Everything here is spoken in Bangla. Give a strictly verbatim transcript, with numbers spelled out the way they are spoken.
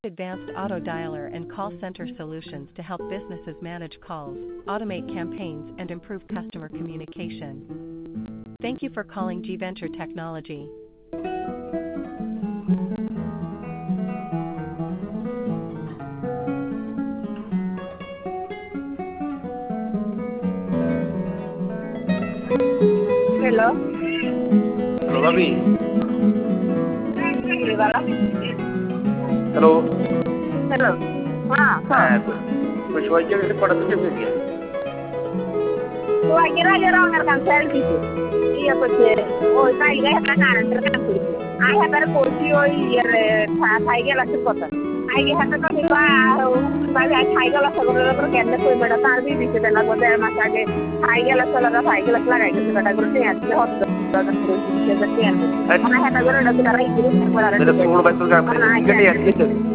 Advanced auto dialer and call center solutions to help businesses manage calls, automate campaigns, and improve customer communication. Thank you for calling G Venture Technology. Hello. Hello, Bobby. Sí, ¿verdad? Hello. Hello. Ah, হ্যাঁ, শোয়াইকে কটা থেকে বেরিয়ে তো আগে আগে রঙের কাম ছেড়ে দিছে ইয়ে করছে ওই কাইলে একটা কারেন্টের কাম করছে আই হাতারে করছি ওই ইয়ের সাইকেল আছে কথা আগে হাতে তো দিবা ভাই সাইকেল আছে করে করে কেন কই বেটা তার বি দিছে না বলে মাস আগে সাইকেল আছে লাগা সাইকেল আছে লাগাই দিছে বেটা করে আসলে হত দাদা করে দিছে যে কেন মানে হাতে করে এটা তারাই গ্রুপ করে আর मेरा फोन बैठ कर गया